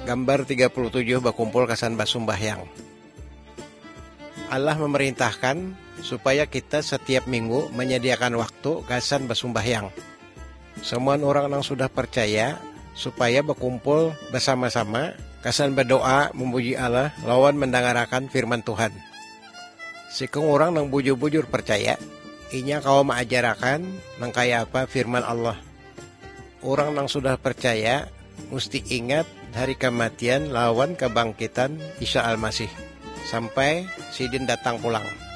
Gambar 37 bakumpul kasan basumbahyang. Allah memerintahkan supaya kita setiap minggu menyediakan waktu kasan basumbahyang. Semua orang yang sudah percaya supaya berkumpul bersama-sama kasan berdoa memuji Allah lawan mendengarakan firman Tuhan. Sikung orang yang bujur-bujur percaya, inya kau mengajarkan nang kaya apa firman Allah. Orang yang sudah percaya mesti ingat hari kematian lawan kebangkitan Isa Al-Masih sampai sidin datang pulang.